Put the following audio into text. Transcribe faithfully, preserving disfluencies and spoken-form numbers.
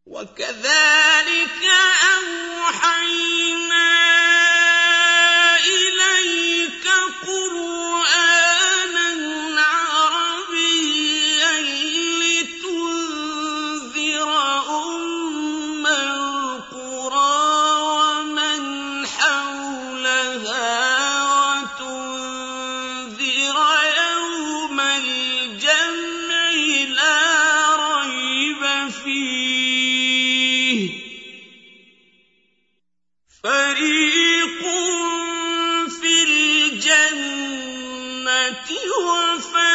وَكَذَٰلِكَ أَوْحَيْنَا إِلَيْكَ قُرْآنًا عَرَبِيًّا لِّتُنذِرَ أُمَّ الْقُرَىٰ وَمَنْ حَوْلَهَا وَتُنذِرَ يَوْمَ الْجَمْعِ لَا رَيْبَ فِيهِ ۚ فَرِيقٌ فِي الْجَنَّةِ وَفَرِيقٌ